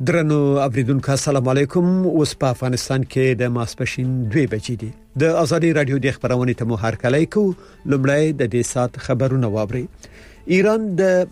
درنو اوریدونکو السلام علیکم. اوس په افغانستان کې د ماسپښین 2 بجې دي. د ازادي رادیو د خبرونې ته مو هرکلی کو. لومړی د دې سات خبرونه واوري. ایران د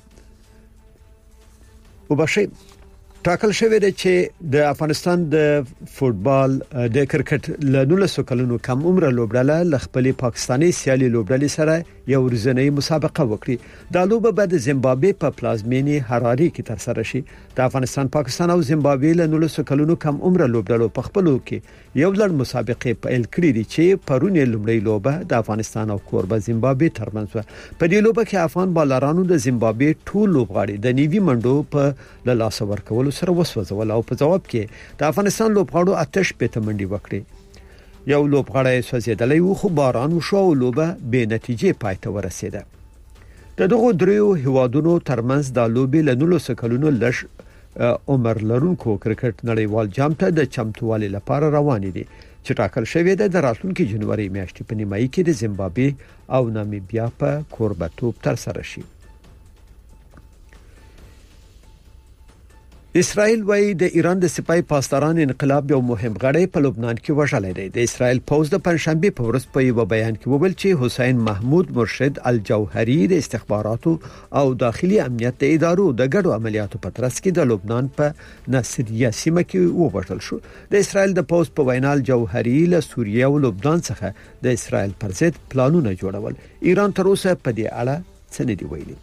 وبشي ټاکل شوی دی چې د افغانستان د فوتبال د کرکټ له 19 کلونو کم عمر لوبډله ل خپل پاکستاني سیالي لوبډلې سره یو ورځنی مسابقه وکړي. د لوبه بعد زیمبابوې په پلازمینی هراري کې تر سره شي. د افغانستان پاکستان او زیمبابوې له 19 کلونو کم عمر لوبډلو په خپلو کې یو لړ مسابقې پیل کړې دي چې پرونی لومړی لوبه د افغانستان او کوربه زیمبابوې ترمنځ و. په دې لوبه کې افغان بالرانو د زیمبابوې ټول لوبغاړي د نیوي منډو په لاس ورکولو سره وسوځول او په جواب کې د افغانستان لوبغاړو آتش په تمنډي وکړي. یو لوبغاړی سوځیدلی و خو باران وشو او لوبه به نتیجې پای ته ورسیده. د دغه دریو هیوادونو ترمنځ د لوبې له 19 کلونو لږ عمر لرونکو کرکټ نړیوال جام ته د چمتووالي لپاره روان دي چې ټاکل شوی دی د راتلونکي جنوري میاشتې په نیمایي کې د زیمبابوې او نامیبیا په کوربه‌توب تر سره شي. اسرائیل وايي د ایران د سپای پاسداران انقلاب یو مهم غړی په لبنان کې وژل دی. د اسرائیل پوز د پنځشنبه په ورځ په یو بیان کې وویل چې حسین محمود مرشد الجوهری د استخباراتو او داخلي امنیت د ادارو د ګډو عملیاتو په ترڅ کې د لبنان په ناصریه سیمه کې ووژل شو. د اسرائیل د پوز په وینا الجوهری له سوریه او لبنان څخه د اسرائیل پر ضد پلانونه جوړول. ایران تر اوسه په دې اړه څه نه دی ویلي.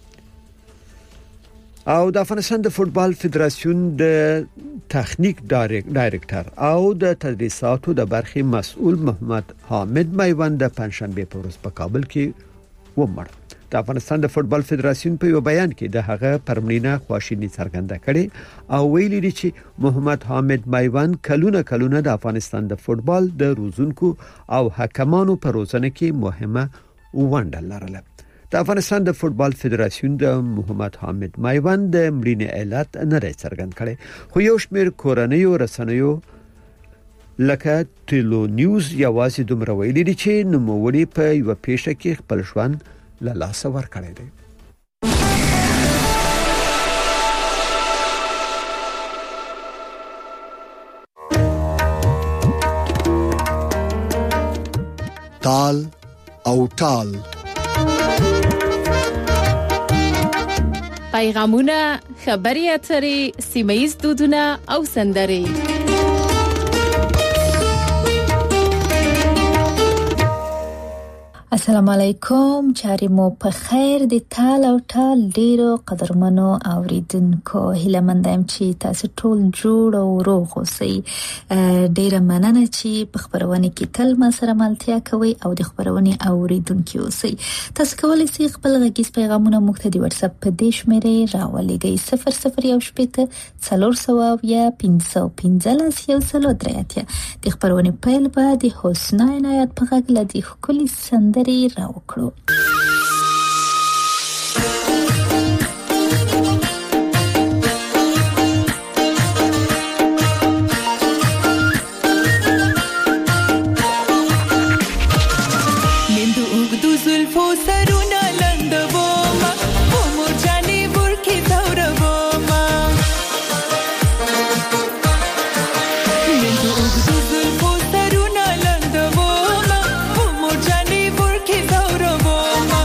او د افغانستان د فوتبال فدراسیون د تخنیک ډایرکټر او د تدریساتو د برخې مسؤل محمد حامد میوند د پنځشنبه په ورځ په کابل کې ومړ. د افغانستان د فوتبال فدراسیون په یو بیان کې د هغه پرمړینه خواشینی څرګنده کړي او ویلي دي چې محمد حامد میوند کلونه د افغانستان د فوتبال د روزونکو او حکمانو په روزنه کې مهمه ونډه لرله. د افغانستان د فوتبال فدراسیون د محمد حامد میوند د مړینې علت نه څرګند کړي خو یو شمېر کورنیو رسنیو لکه ټیلو نیوز یوازې دومره ویلي دي چې نوموړي په یو پیښه کې خپل ژوند له لاسه ورکړی دی. تال او تال پیغامونه، خبري اترې، سیمه‌یز دودونه او سندرې. السلام علیکم، چاري مو په خیر. د تال او تال ډیرو قدرمنو اوریدونکو هیله مندم چې تاسو ټول جوړ او روغ اوسئ. ډیره مننه چې په خبرونه کې تل ما سره ملتیا کوي او د خبرونه اوریدونکو اوسئ. تاسو کولی شئ خپل غږیز پیغامونه موږ ته د واتس اپ په دې شمیرې راولېږئ 0018 400 یا 515 103. د خبرونه پیل به د حسنا عنایت په غږ لدی خولي سندري راوکړو. Saruna landa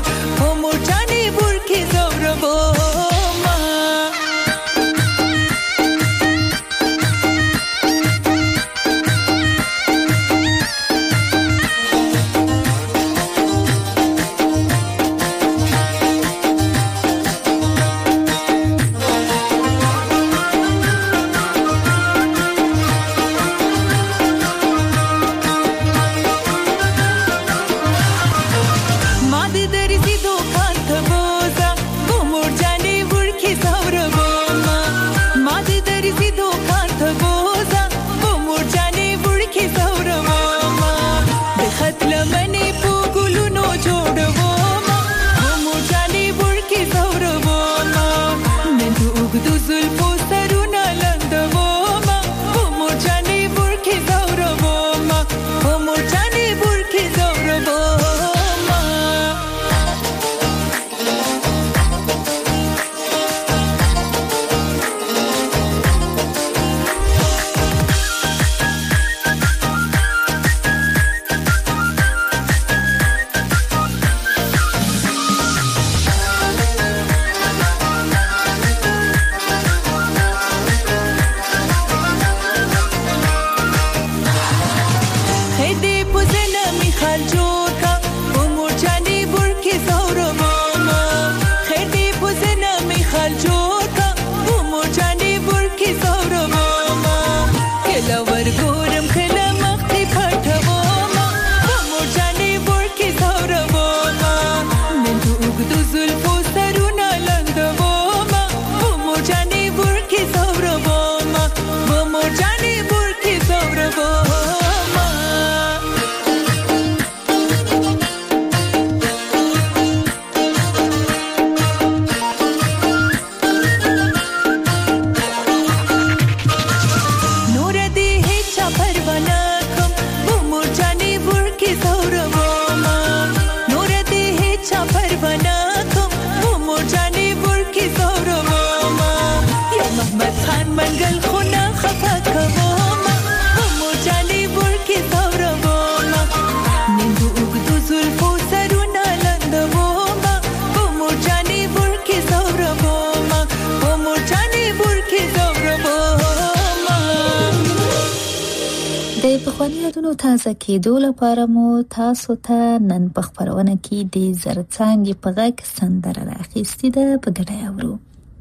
پخوانی یادونو تازه کېدو لپاره مو تاسو ته نن په خپرونه کې د زرڅانګې په غږ سندره راخیستې ده، په ګډه یې اورو.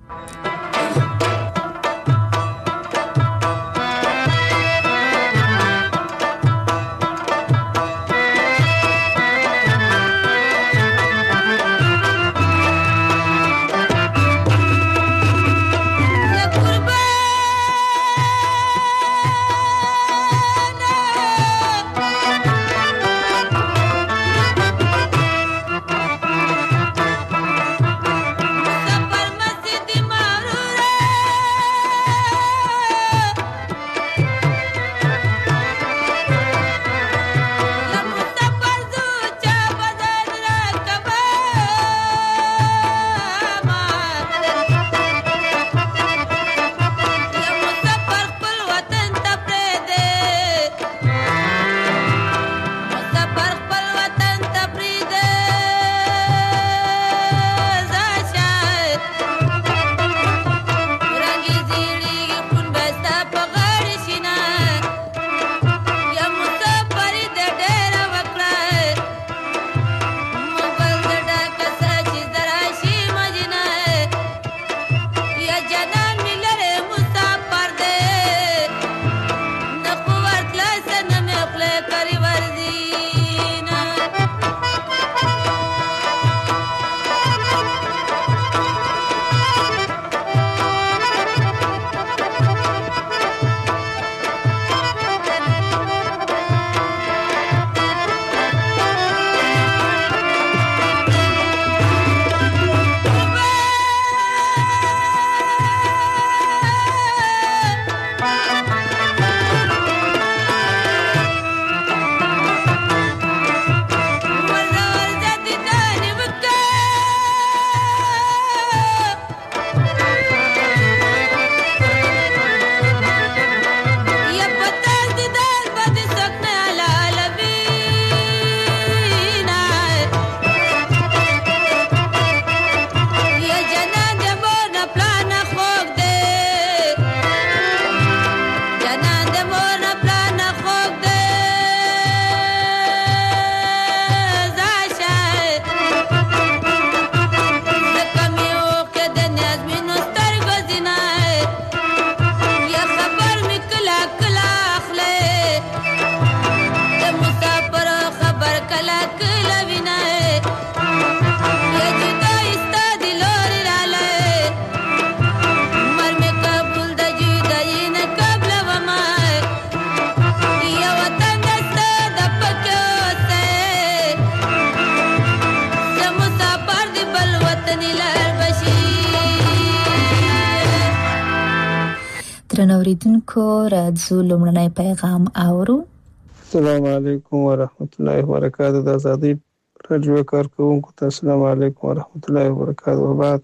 درنوریدونکو راځو لومړنی پیغام اورو. السلام علیکم ورحمت الله وبرکاته. د آزادۍ رادیو کارکونکو ته السلام علیکم ورحمت الله وبرکاته. وبعد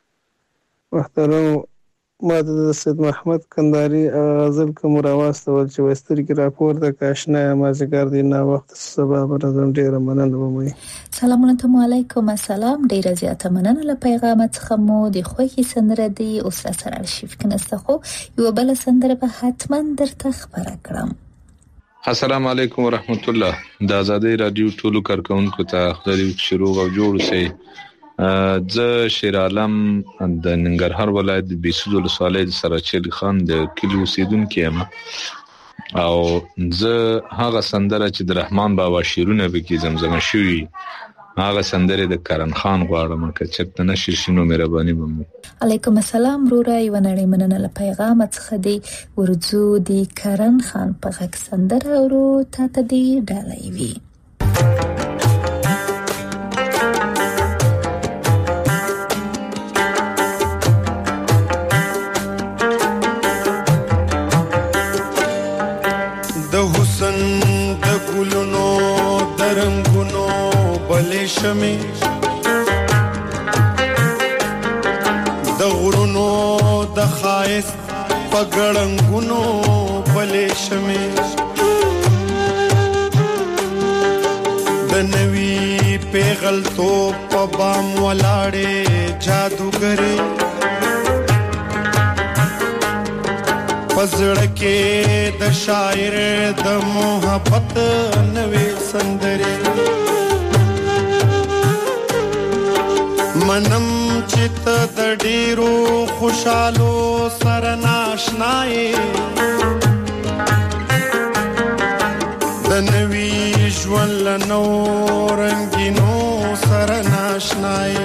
محترم ما د سید محمد کندهاری غزل کوم راوستل چې وستر کې راپور د کاشنا مازیګر دی نه وخت سبب راځم. ډیره مننه ومه. سلام علیکم. السلام. ډیره زیاته مننه له پیغام څخه مو د خوښي سندره دی او سره archive کې نسته، خو یو بل سندره به حتما درته خبره کړم. السلام علیکم ورحمت الله. د آزادۍ رادیو ټولو کارکونکو ته خدای شروع او جوړ سي. زه شیر عالم د ننګرهار ولایت د بیسود ولسوالۍ د سراچل خان د کلی اوسیدونکو یم او زه هغه سندره چې د رحمان بابا شیرونه به کې زمزمه شوی هغه سندره د کرن خان غواړم که چرته نشي شنو مهرباني بمو. علیکم السلام رورا یو نړۍ مننه له پیغام څخه دی ورځو د کرن خان په غږ سندره ورو ته دی ډالۍ وی. شمه د غرونو د خایس پګړنګونو بلې شمه د نوی پیغل تو پبام ولاړې جادوګره پزړه کې د شاعر د محبت نوې سندرې منم چې ته د ډېرو خوشالو سره ناشنایې د نوي ژوند له نو رنګینو سره ناشنایې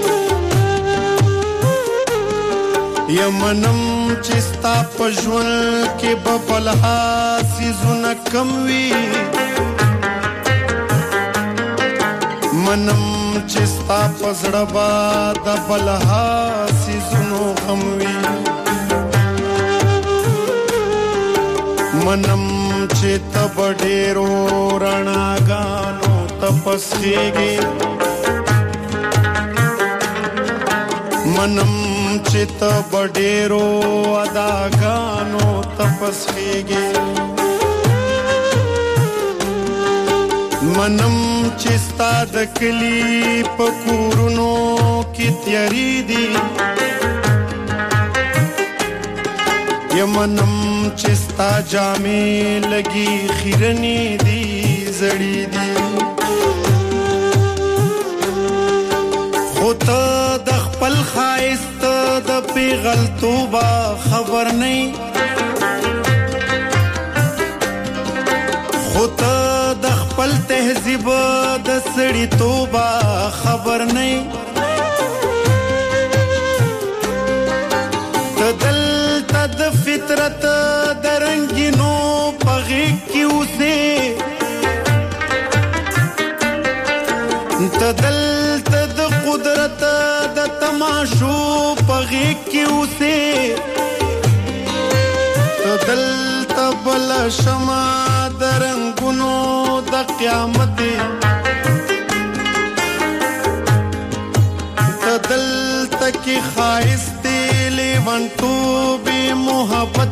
یمنم چې ستا په ژوند کې به بلها سیزونه کم وي منم چې ستا په زړه به د بلها سیزونو غم وي منم چې ته به ډېرو رڼاګانو تپسېږې منم چې ته به ډېرو اداګانو تپسېږې منم چې ستا د کلي په کورونو کې تیارې دي یمنم چې ستا جامې لګي خیرنې دي زړې دي خو ته د خپل ښایست د پیغلتوبه خبر نه خو ته د خپل تهذیب د سړیتوبه خبر نه ته دلته د فطرت د رنګینو په غېږ کې اوسې ته دلته د قدرت د تماشو په غېږ کې اوسې ته دلته بل شمع د رنګونو د قیامت ته دلته کې ښایست لیونتوب محبت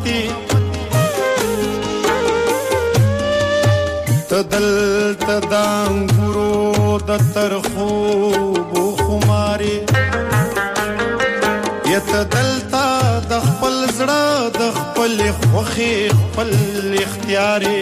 ته دلته د انګورو د ترخو خمارې یا ته دلته د خپل زړه د خپل خوښې خپل اختیارې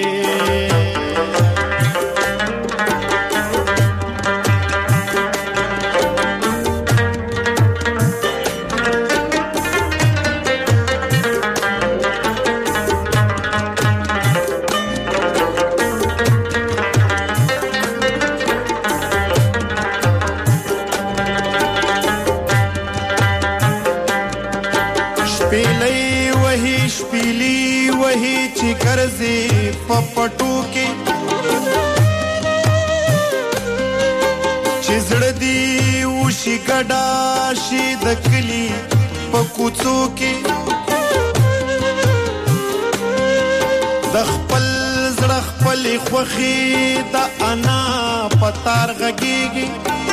ګرځي په پټو کې چې زړه دی وشي ګډا شي د کلي په کوڅو کې د خپل زړه خپل خوښي د انا پتار غږیږي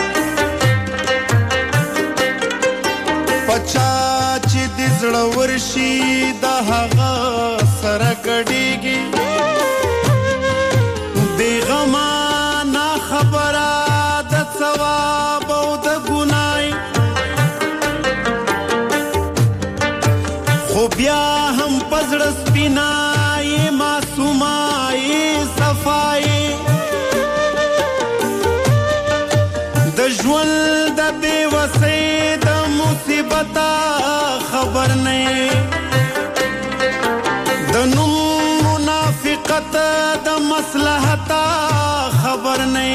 پچا چې د زړه ورشي د هغه سره ګډیږي بیغما نا خبره د ثواب او د ګناي خو بیا هم پزړه سپینای معصومای صفای د ژوند د بے وسۍ د مصیبت خبر نه د مصلحت خبر نه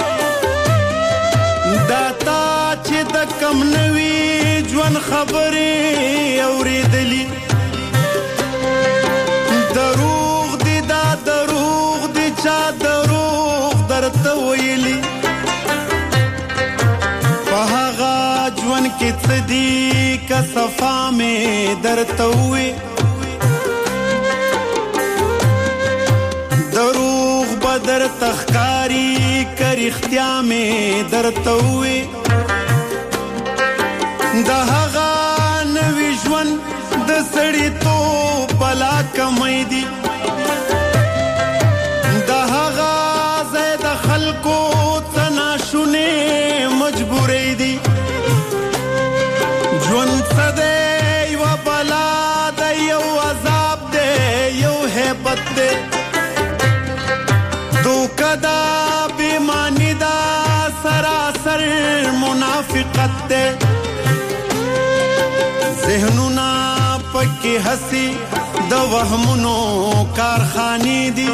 داتا چې د کم نوي ژوند خبرې اورېدلې دروغ دي دا دروغ دي چا دروغ درته ویلي په هغه ژوند کې څه دي که صفا مې درته ووي دروغ بدر تخکاری کر اختیا میں درتوی دا هغه نوی ژوند د سړی تو بلا کمای دی دا هغه زید خلکو تنا شونه مجبوری دی ژوند صدې و بلا د یو عذاب حقیقت ده ذهنونا پکی ہسی د وهمونو کارخانی دی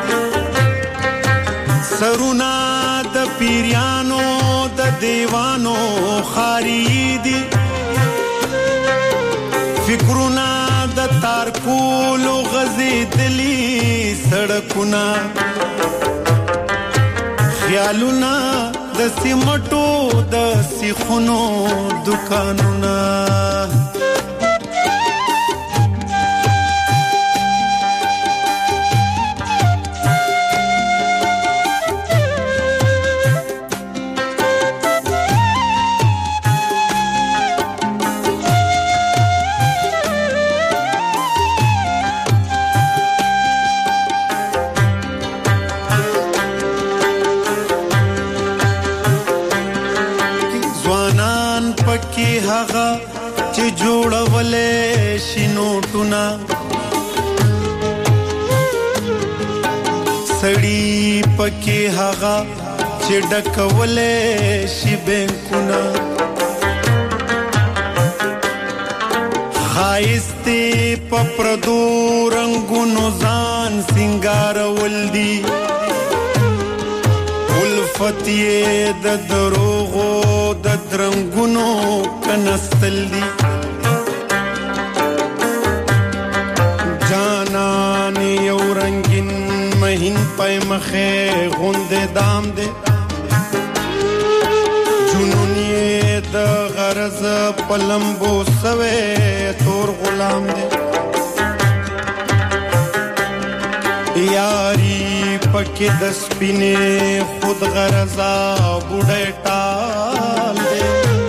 سرونا د پیریانو د دیوانو خاری دی فکرونا د تارکولو غزیدلی سڑکونا خیالونا د سیمټو د سیخونو دکانونا جوړولې شینوټونا سړی پکې هغه چې ډکولې شي بنکونا خایستې په پردو رنگونو ځان سنگارول دي الفتیه د دروغو د درنګونو کنستل دي یو رنگین مهین پای مخه غونده دام ده جنونیه د غرض پلمبو سوه تور غلام ده یاری پکې د سپینه خود غرضا بوډه ټال ده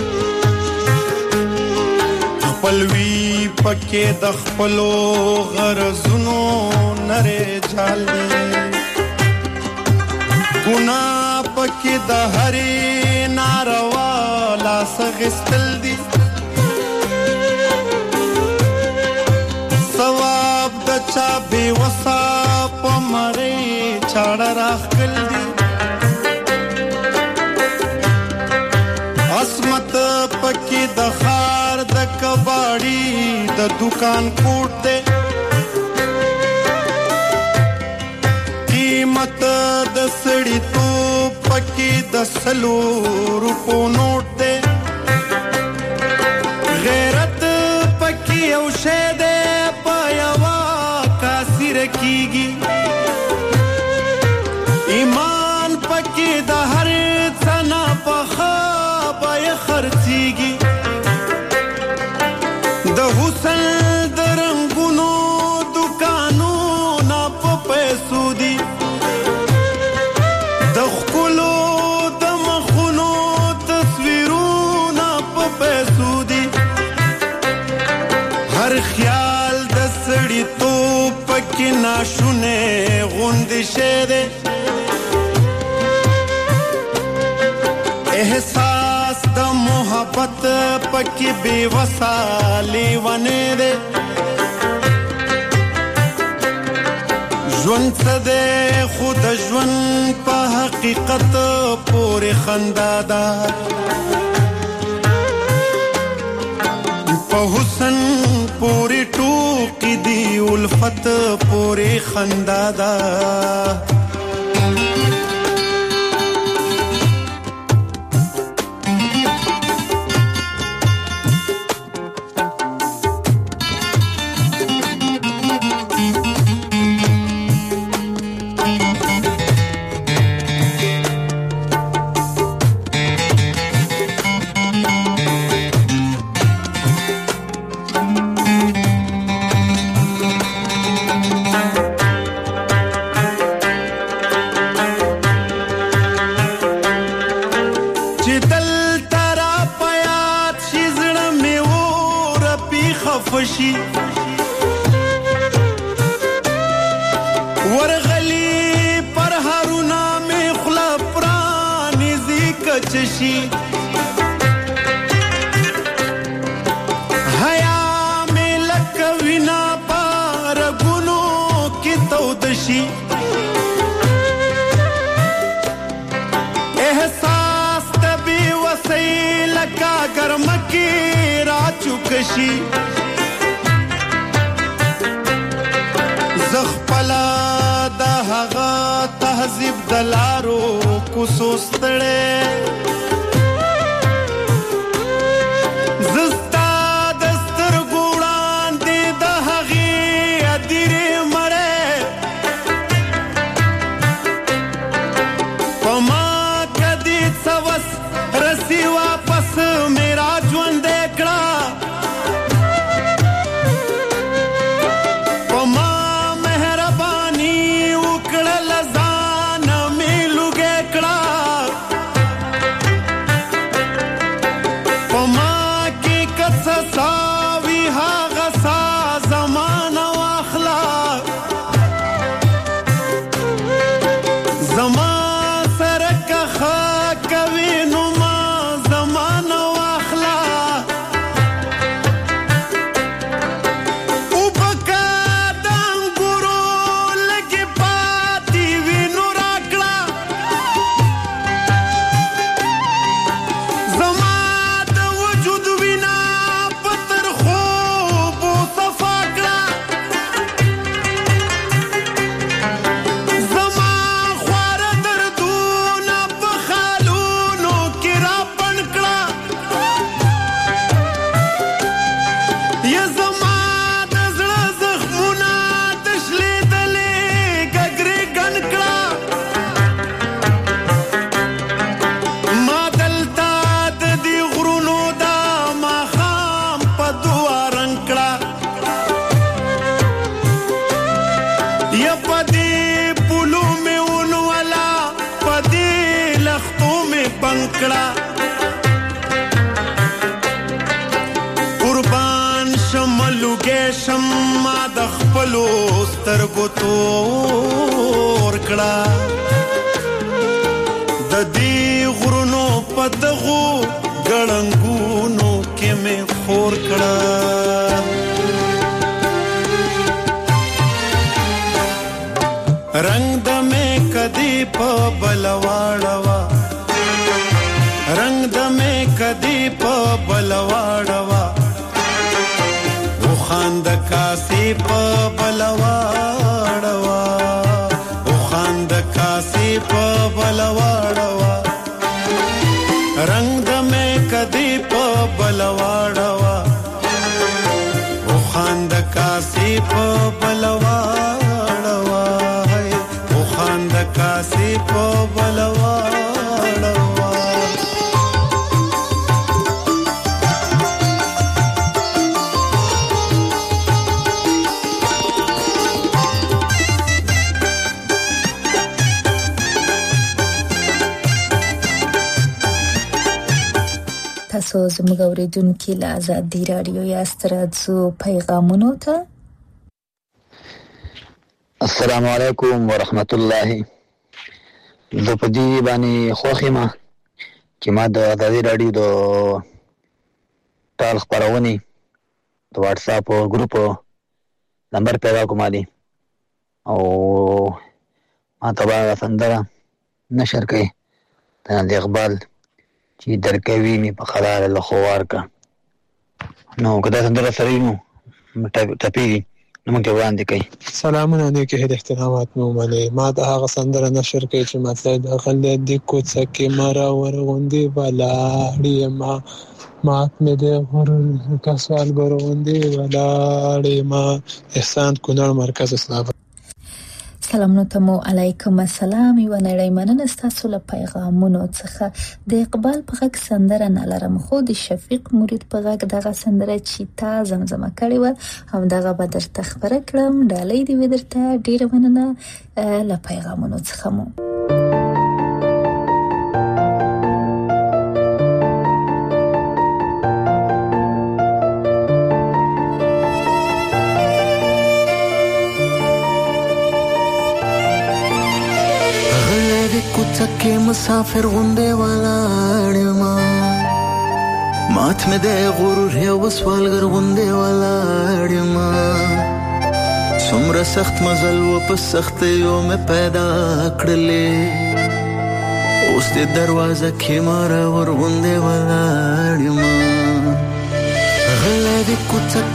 پلوی پکې د خپلو غرضونو نره جال دی ګناه پکې د هرې ناروا لاس غستل دي ثواب د چا بې وسه په مرۍ چاړه راخکل دي عصمت پکې د خار د کباړي د دکان کوټ ده قیمت د سړی تو پکې د سلو روپو نوٹ ده غیرت پکې او شه ده پایوا کاسي رکیږي ایمان پکې د هر څنا په خابه خرڅيږي د حسن درنګونو دکانو نا په پیسو دي د خپلو د مخونو تصویرونه په پیسو دي هر خیال د سړی تو پکې ناشونه غوندې شه ده احساس د محبت پکې بے وسالي ونه ده ژوند څه ده خود ژوند په حقیقت پورې خندا ده په حسن پورې ټوکې دی الفت پورې خندا ده خوشي ورغلي پر هارونا می خلا پرانی زیکچشي حیا می لکوینا پر ګونو کی تودشي احساس تبي وسیلک شي زخپلا د هغه تهذیب دلارو کو سوستړې قربان شملوګې شمع د خپلو سترګو تور کړه د دې غرونو په دغو ګړنګونو کې مې خور کړه رنگ د مې کدي په بلواړوا رنگ د مې کدي په بلواړوا او خاند کاسي په بلواړوا او خاند کاسي په بلواړوا رنگ د مې کدي په بلواړوا او خاند کاسي په بلواړوا او خاند کاسي په بلواړوا تاسو زموږ اوریدونکو له آزادي رادیو یا ستراتزو پیغامونو ته السلام علیکم ورحمت الله زه په دې باندې خوښ یم چې ما د آزادي رادیو د ټال خپرونې د واتس اپ ګروپ نمبر پیدا کوم دي او ما تبا سندره نشر کړي د اقبال چې درکوي می په قرار له خوار کا نو کدا سندره سره نو ټپي نو موږ وړاندې کوي سلامونه نیکه هدا احترامات مو منه ما د هغه سندره نشر کوي چې مطلب د غل د کوڅه کې مارا ورغوندي بلاړي ما مې د غرور کسوال ګروندي بلاړي ما احسان کونړ مرکز اسلام سلامونه تمو علیکم السلام یو نړۍ مننه تاسو له پیغامونو څخه د اقبال په غږ سندره نه لرم خو د شفیق مرید په غږ دغه سندره چې تا زمزمه کړې و هم دغه به درته خبره کړم ډالۍ دی ودرته ډیره مننه له پیغامونو څخه مو کوڅه مسافر غوندې ولاړم مات مې د غرور یو سوالګر غوندې ولاړم څومره سخت مزل و په سخت یو مې پیدا کړلې اوس د دروازه کې مار ور غوندې ولاړم غلې د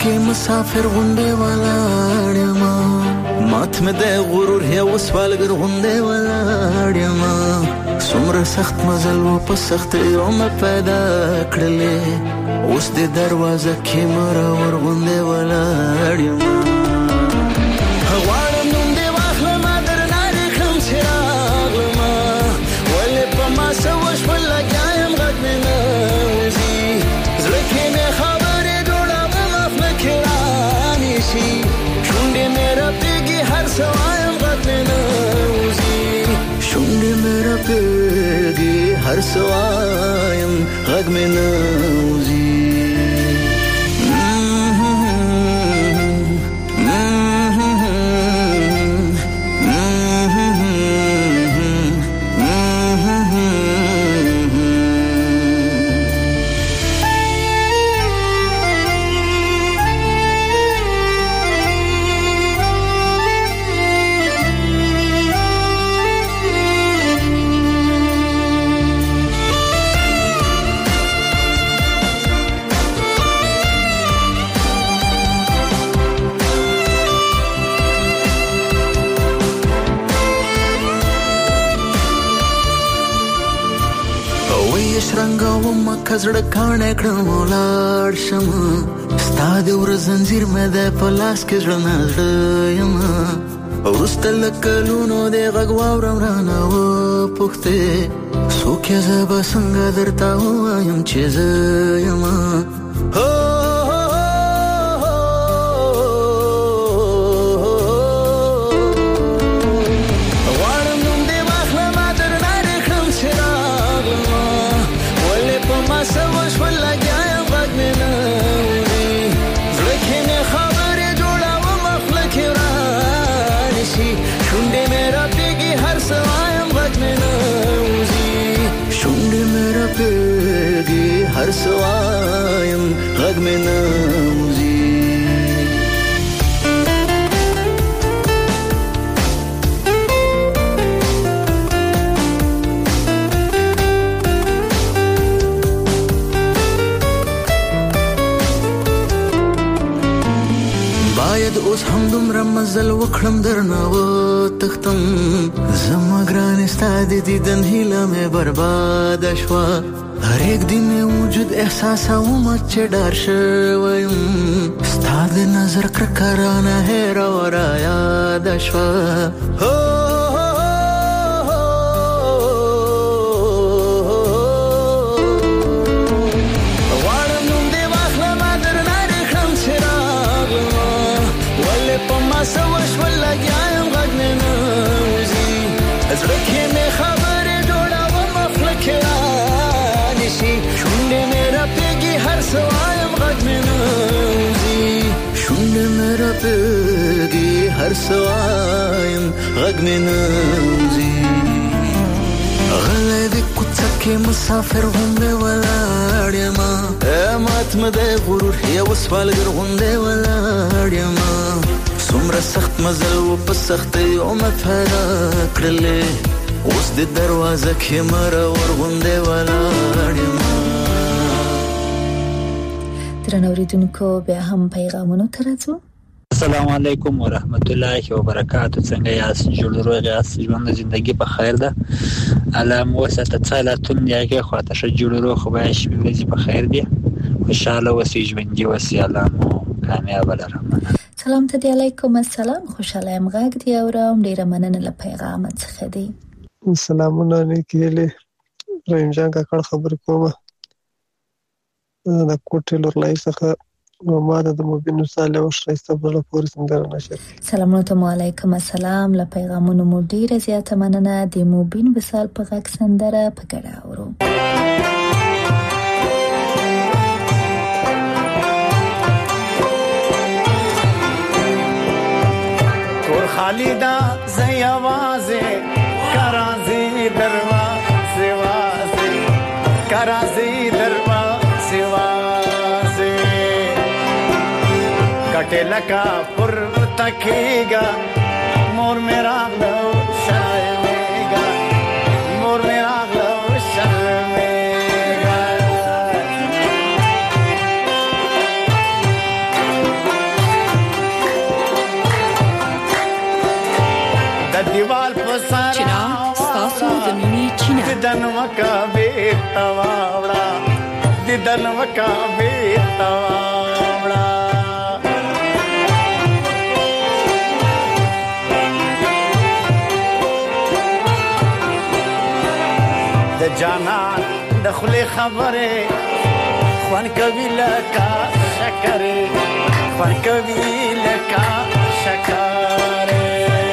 کې مسافر غوندې ولاړ یم مات مې د غرور یو سوالګر غوندې ولاړ یم څومره سخت مزل و په سختیو مې پیدا کړلې اوس د دروازه کې مرور غوندې ولاړ یم غواړم نوم دې واخلم درنه دې کړم چې راغلم ولې په ما څه وشول لګیا یم غږ مې نه وځي زړه کې مې خبرې جوړوم مخ مې کې رانیسي شونډې مې رپېږي هر څه وایم غږ مې نه وځي شونډې مې رپېږي هر څه وایم غږ مې نه وځي کزړه کانه کړم ولاړ شم ستا د ور زنجیر مې د پلاس کې زړه نازړ یم ورسته لکلونو د غږ واورم رانه و پوښتې څوک یې زه به څنګه درته ووایم چې زه یم هر سوایم غږ مې نه وځي باید اوس هم دومره مزل وکړم درنه وتښتم زما ګرانې ستا د دیدن هیله مې برباده شوه هر یک دن وجود احساسوم چې ډار شویم ستا د نظر کرکرانه هیره ورا یاد شوه غواړم نوم دې واخلم درنه دې کړم چې راغلم ولې په ما څه وشول لګیا یم غږ مې نه وځي زړه کې مې خبرې جوړوم خوله کې شونډې مې رپېږي هر څه وایم غږ مې نه وځي شونډې مې رپېږي هر څه وایم غږ مې نه وځي غلی د کوڅه کې مسافر غوندې ولاړ یم مات مې د غرور یو سوالګر غوندې ولاړ یم څومره سخت مزل و په سختیو مې پیدا کړلې اوس د دروازه کې مرور غوندې ولاړ یم درنو اوریدونکو بیا هم پیغامونو ته راځو السلام علیکم ورحمت الله وبرکاتہ څنګه یاست جوړ روغ یاست ژوند زندگی په خیر ده علام وسته څالتون یاګه خاطر جوړ روغ خو به شي ورځې په خیر دي خوشاله وسی ژوندۍ وسی علام کامیاب لرم سلام ته علیکم السلام خوشاله ام غږ دی اورم ډیره مننه له پیغام څخه دی سلامونه نیکیله رحیم جان کاکړ خبر کومه د کوټې لور لای څخه ما د مبین صالح او شایسته بل پورې سندره نشر سلامونه علیکم السلام له پیغامونو مو ډیره زیاته مننه د مبین وصال په غږ سندره په ګډه اورو کور خالیدا زې आवाजه کرازي دروا سیوازه کرازي دروا سیوازه کټه لکا پر تکیگا مور میرا غلو شایمیگا مور میرا غلو شایمیگا لیدل وکا بیتا وړا د جانان د خلی خبره خوان کوي لکا شکره خوان کوي لکا شکره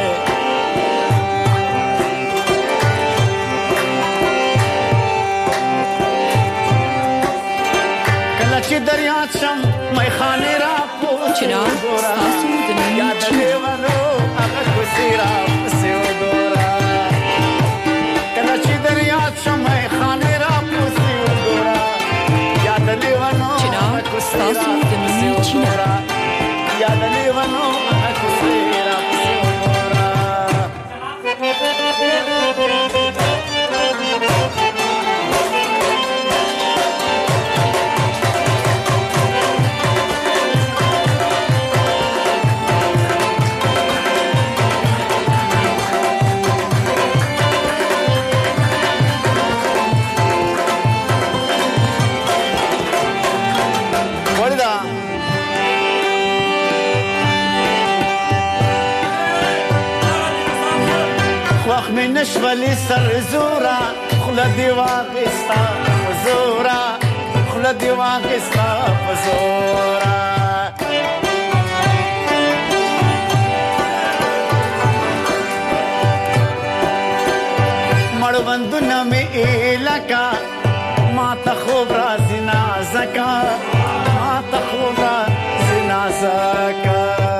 چې دریا شم مې خانه را پوچنا تاسو د یاد دیوانو هغه کوسیرا سیو ګورا کله چې دریا شم مې خانه را پوسیو ګورا یاد دیوانو هغه کوسیرا سیو ګورا یاد دیوانو هغه کوسیرا سیو ګورا من نشولي سر زورا خلدي واقستا زورا خلدي واقستا زورا مړوندونه مې الکا ما ته خوب رازنا زکا ما ته خوب رازنا زکا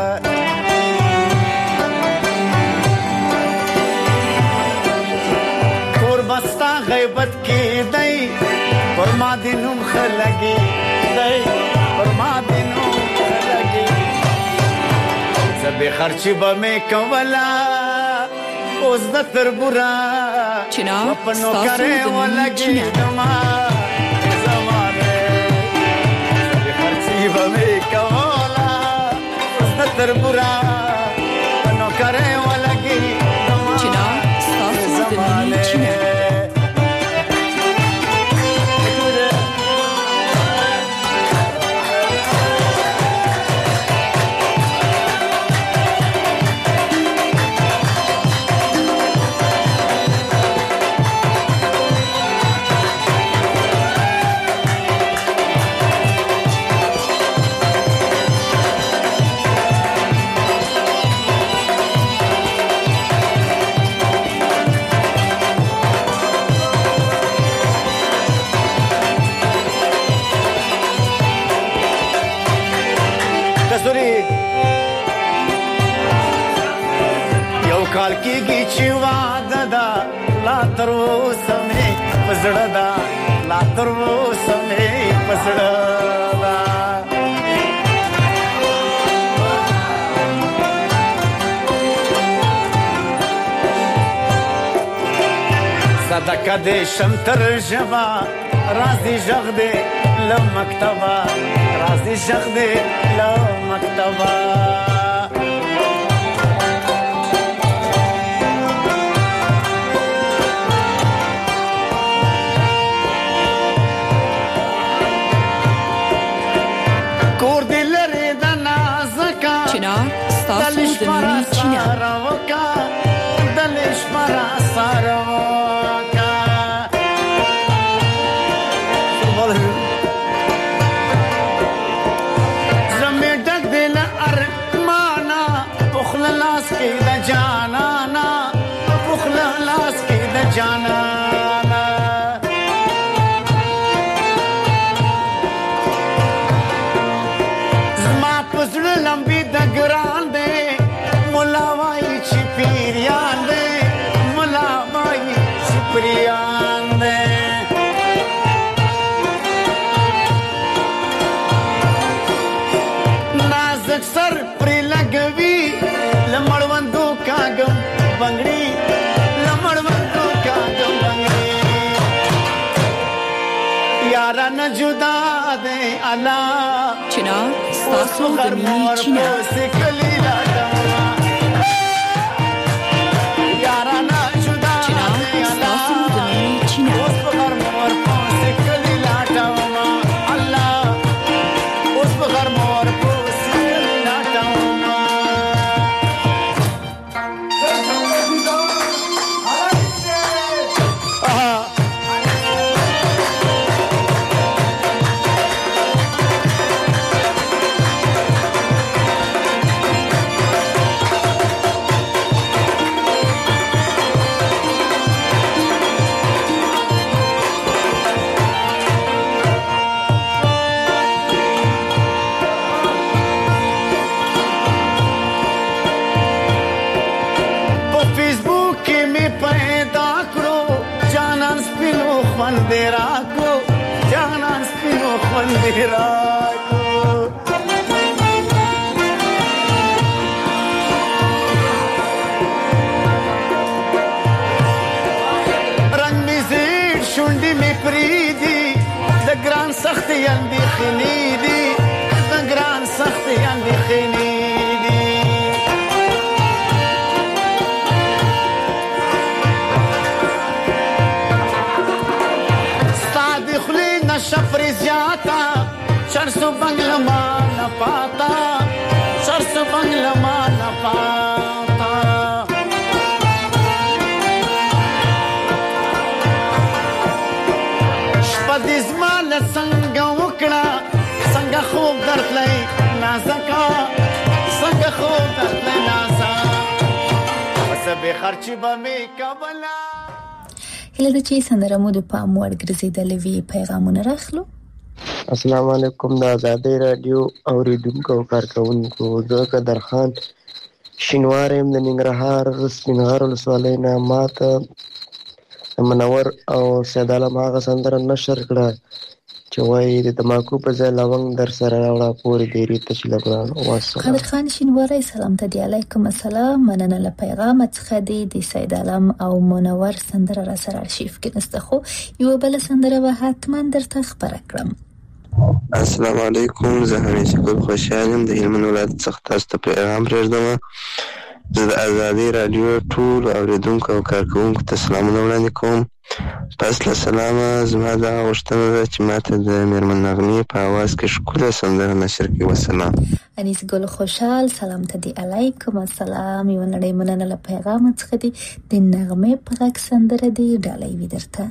غیبت کی دی پر ما دینم خلگی دی پر ما دینم خلگی زبی خرچی با می کولا اوز د تربورا پنو کرے ولگی دما زمانه زبی خرچی با می کولا اوز د تربورا پنو کرے ولگی دما زمانه کال کېږي چې واده ده لا تر اوسه مې په زړه ده لا تر اوسه مې په زړه ده صدقه دې شم تر ژبه راز دې غږ دې له مکتبه راز دې غږ دې له مکتبه دلش مرا ساروکا دلش مرا ساروکا زمي دک دل ارمانا بخلاص کی د جانانا بخلاص کی د جانانا زما پسړ لمبي د ګران سر پر لګوي لمړوندو کاګم بنگړي لمړوندو کاګم بنگړي یارا نه جدا ده انا چنا تاسو د مینې چنا سکلی لاټم یارا نه جدا ده انا تاسو د مینې چنا اوس په هر مور په سکلی لاټم خوندې راکړو رنګ مې زیړ شونډې مې پرېږدي د ګران سختې اندېښنې دي د ګران سختې اندېښنې دي ستا د خولې نشه پرې زیاته چرسو بنګله ما نه پاته چرسو بنګله ما نه پاته شپه دې زما له څنګه وکړه څنګه خوب درتلی نازکه څنګه خوب درتلی نازکه وسه بې خرچې به مې کوله هیله ده چې سندره مو د پام وړ ګرځېدلې وي پیغامونه راخلو السلام علیکم د آزادۍ رادیو اوریدونکو او کارکوونکو زه قدر خان شینوار یم د ننګرهار سپینغر ولسوالۍ نه ماته منور او سید عالم هغه سندره نشر کړه چې وایي د تماکو په ځای لونګ در سره راوړه پورې ډېرې تشله ګران واسلام قدر خان شینواری سلام ته دی علیکم السلام مننه له پیغام څخه دی د سید عالم او منور سندره را سره ارشیف کې نسته خو یو بل سندره به حتما درته خبره کړم السلام علیکم زه همیشه ګل خوشحال یم د هلمند ولایت څخه تاسو ته پیغام پرېږدم زه د آزادۍ رادیو ټول اوریدونکو او کارکوونکو ته سلامونه وړاندې کوم پس له سلامه زما دغه غوښتنه ده چې ماته د میرمن نغمې په اواز کې ښکلې سندره نشر کړي وسلام انیس ګل خوشحال سلام ته دی علیکم السلام یو نړۍ مننه له پیغام څخه دی د نغمې په غږ سندره دی ډالۍ وي درته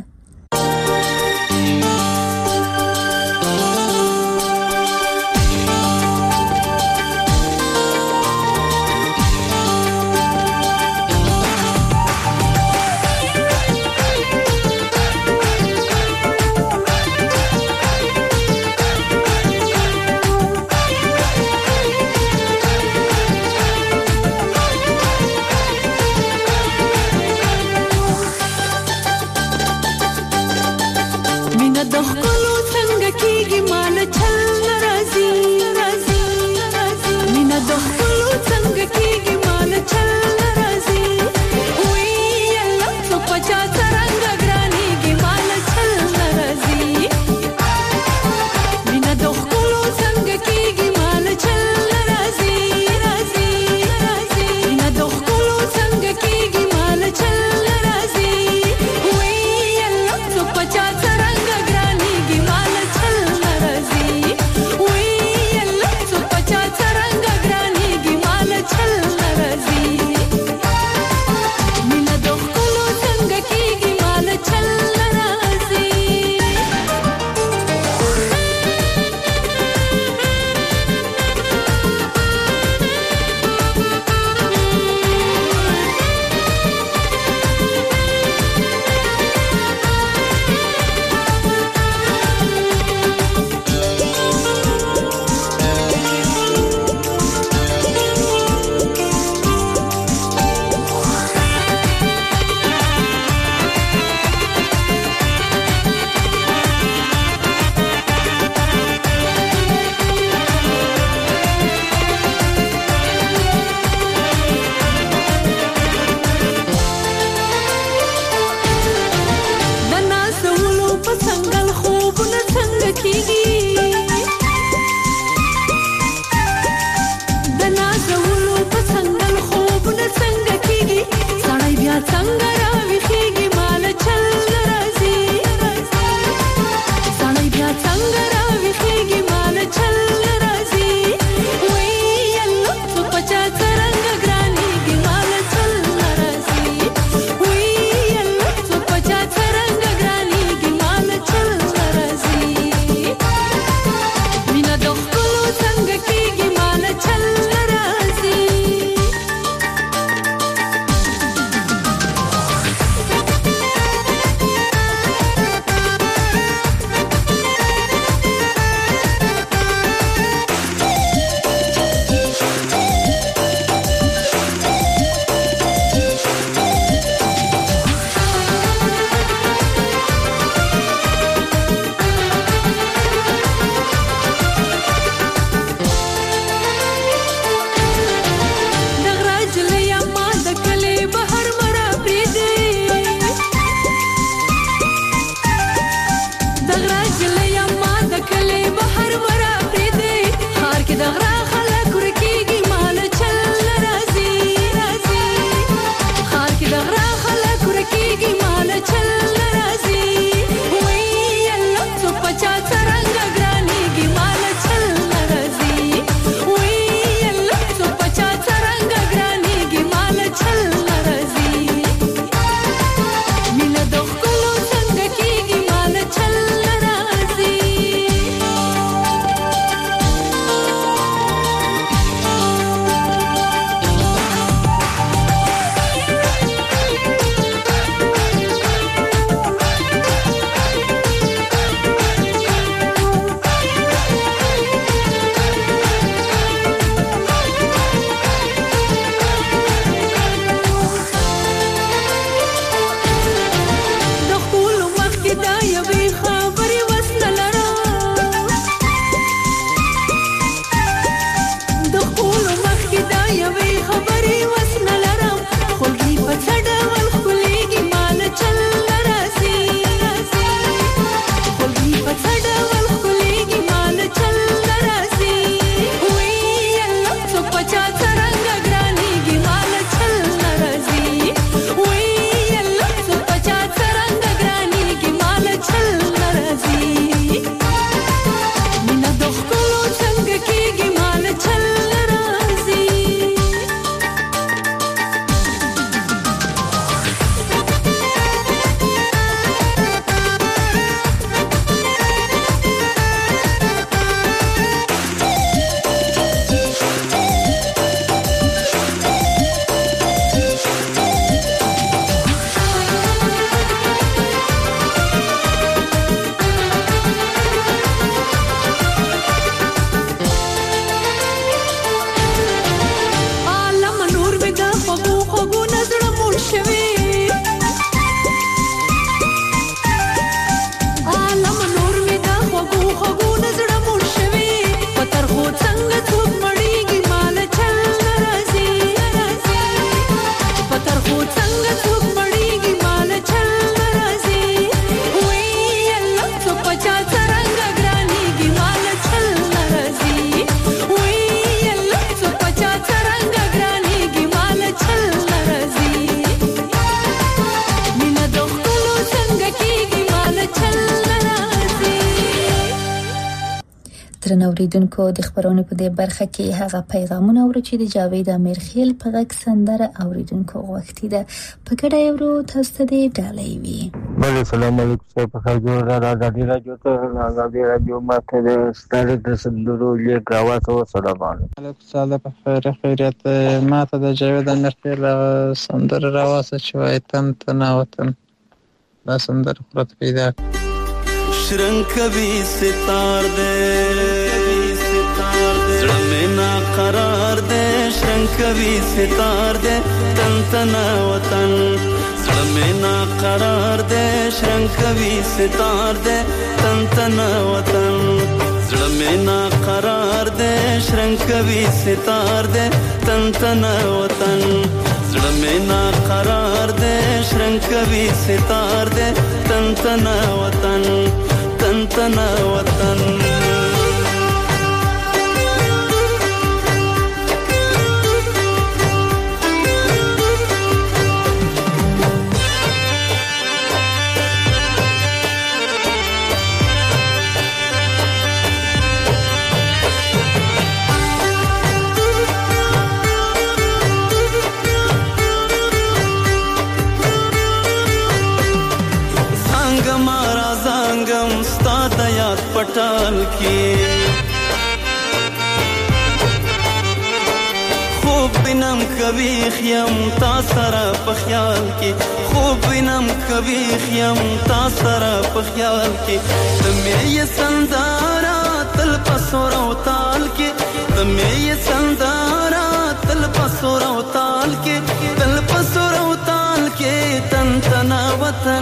درنوریدونکو د خبرونې په دې برخه کې هغه پیغامونه اورو چې د جاوید امیرخیل په غږ سندره اوریدونکو غوښتي ده په ګډه یو تاسو ته ډالۍ وي. بله سلام علیکم صاحب په خیر جوړ راځي راډیو ماته د ستاره د سندرو لیک راوته سلام علیکم سلام په خیر خیریت ماته د جاوید امیرخیل سندره راوته چې وای تن تنا وطن دا سندره پرت پیدا شرنگ کبھی ستار دے زړه مې نا قرار دے شرنگ کبھی ستار دے تن تنا وطن زړه مې نا قرار دے شرنگ کبھی ستار دے تن تنا وطن زړه مې نا قرار دے شرنگ کبھی ستار دے تن تنا وطن زړه مې نا قرار دے شرنگ کبھی ستار دے تن تنا وطن تن تنا وطن पटाल की खूब बिनम कभी खियम तासरा पख्याल की खूब बिनम कभी खियम तासरा पख्याल की तुम्हें ये संदारा तल पसोरा ताल की तुम्हें ये संदारा तल पसोरा ताल की तल पसोरा ताल के तन तना वतन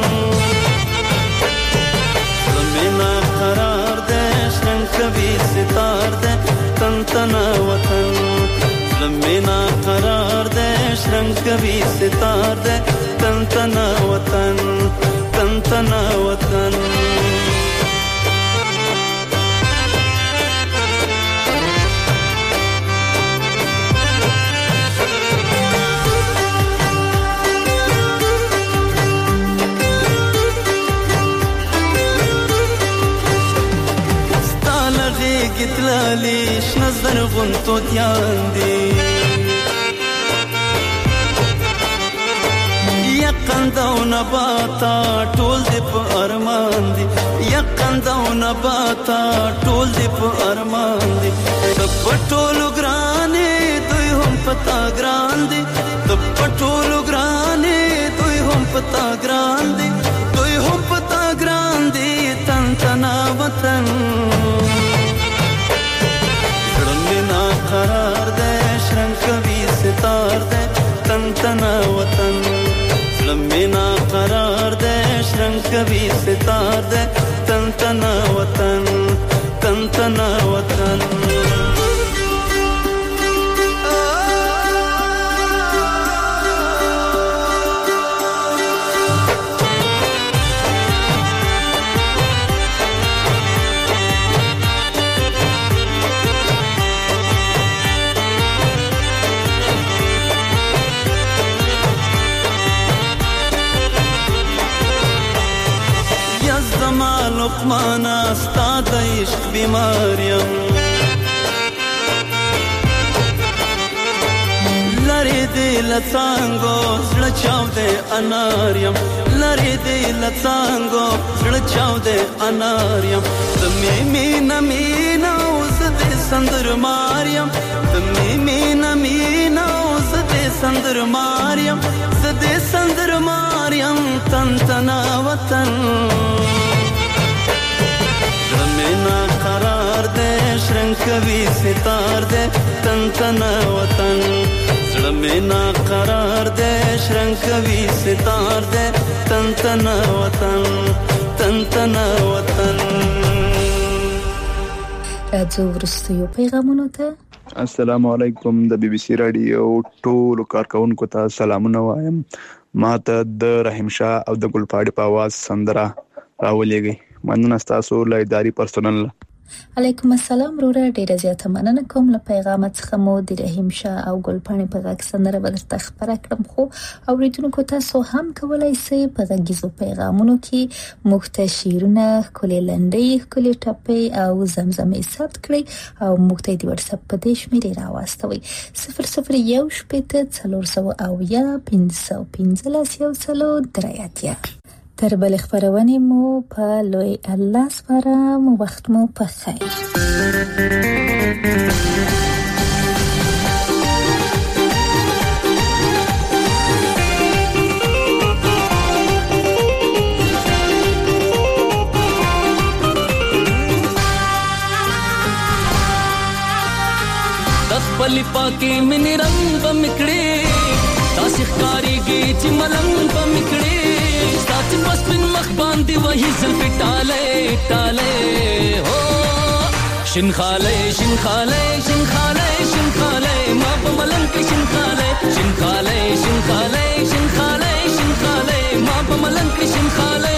ना करार दे शरंग कभी सितार दे तन तना वतन लम्बेना करार दे शरंग कभी सितार दे तन तना वतन तन तना वतन گتلالی شنظر غنتو دیان دی یقند او نباتا ټول دی په ارمان دی یقند او نباتا ټول دی په ارمان دی د پټولو ګرانې دوی هم پتا ګران دی د پټولو ګرانې دوی هم پتا ګران دی دوی هم پتا ګران دی تن تنا وطن قرار دے شرنگ کبھی ستار دے تن تنا وطن لمبینا قرار دے شرنگ کبھی ستار دے تن تنا وطن تن تنا وطن لقمانا استاد عشق بیماریم لری دی لڅانګو زړه چاو دے اناریم لری دی لڅانګو زړه چاو دے اناریم تمې مینا مینا اوس دې سندر ماریم تمې مینا مینا اوس دې سندر ماریم زدې سندر ماریم تن تنا وطن ना करार दे शरंग कभी सितार दे तन तना वतन जड़ में ना करार दे शरंग कभी सितार दे तन तना वतन तन तना वतन راځو ورستو یو پیغامونه ته. السلام علیکم د بي بي سي رادیو ټول کارکونکو ته سلامونه وایم. ماته د رحیم شاه او د ګلپاړي په आवाज سندره راولېږي. مننه تاسو له اداري پرسونل. علیکم السلام وروره ډیره زیاته مننه کوم له پیغام څخه مو د رحیم شاه او ګلپاڼې په غږ سندره ورته خبره کړم خو اوریدونکو تاسو هم کولای شئ په غږیزو پیغامونو کې مخته شیرونه کولې لنډۍ کولې ټپې او زمزمې ثبت کړئ او مخته د واتس اپ په دې شمیرې راوستوي 001 شپته 315 تر بل خبرونه مو په لوی الله سپاره مو وخت مو په خیر خپل پاکي من رنگ بمکړي تاسو ښکاریږي چې ملنګ بمکړي سات پسپن مخ باندې وਹੀ زلف ټاله هو شنخاله ما په ملنګ کې شنخاله ما په ملنګ کې شنخاله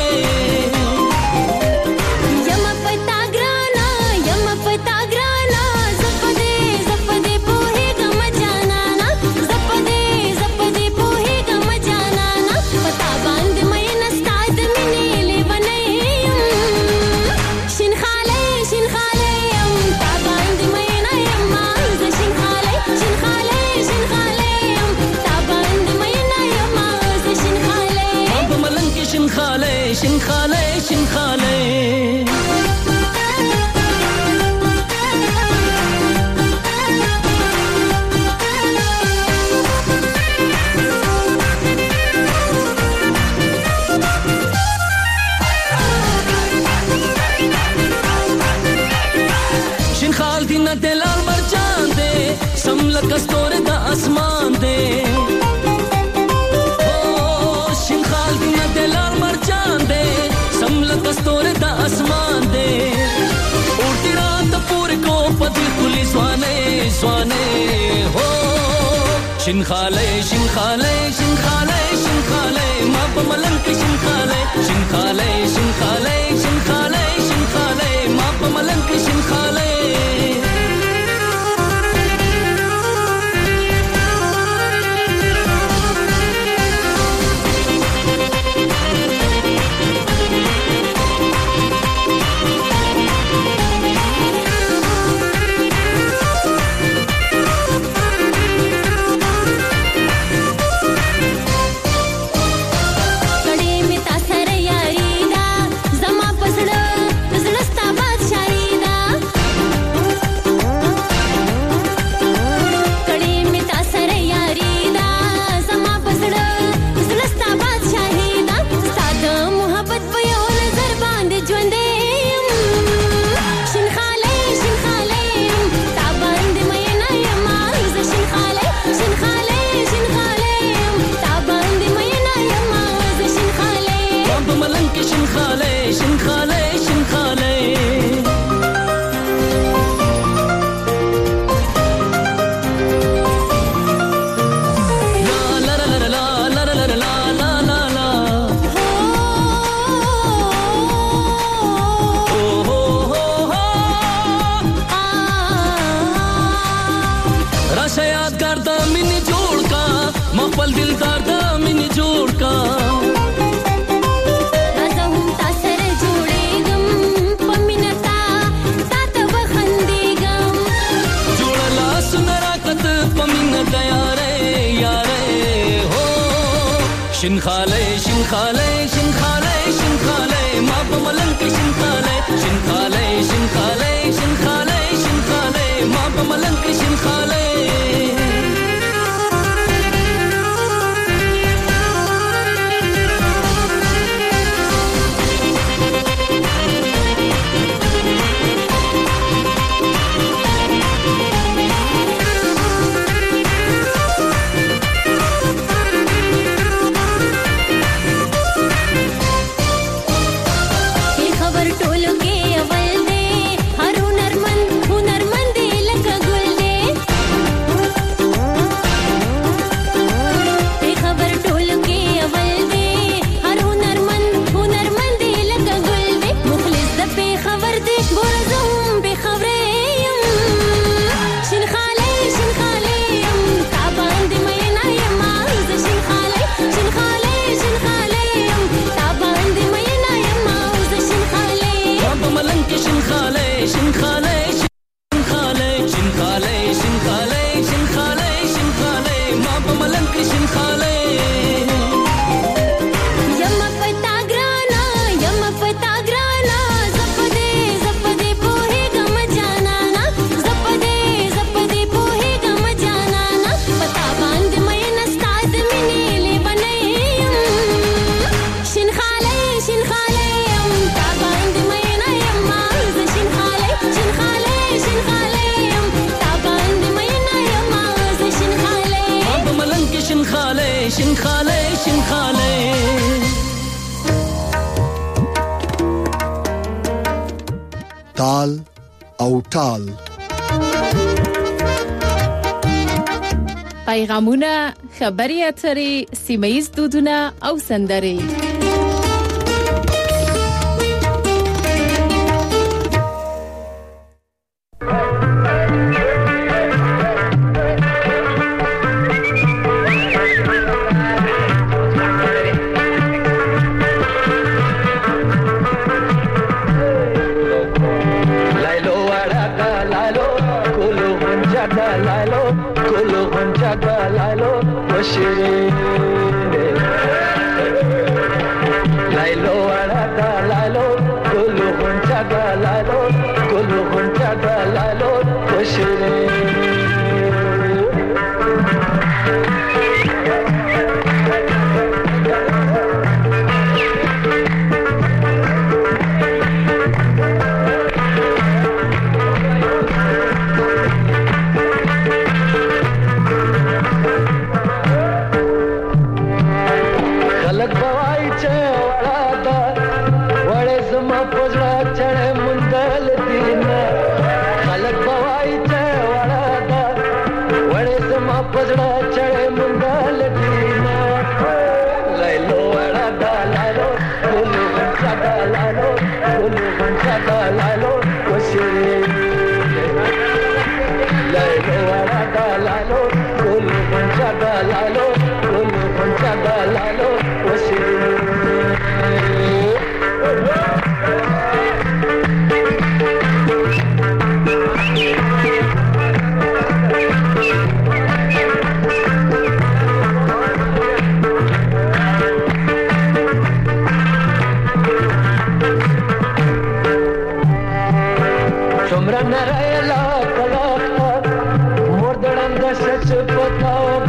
شنخاله شنخال دی نه دلال مرجان دے سم لکستور دا اسمان دے کستور دا اسمان دے اڑتی رات پور کو پتی کلی سوانے ہو شنخاله ما په ملنګ کې شنخاله ما په ملنګ کې شنخاله شنخاله ما په ملنګ کې شنخاله ما په ملنګ کې شنخاله تال او ټال. پیغامونه، خبري اترې، سیمه‌یز دودونه او سندرې. Mor dalam da sach patao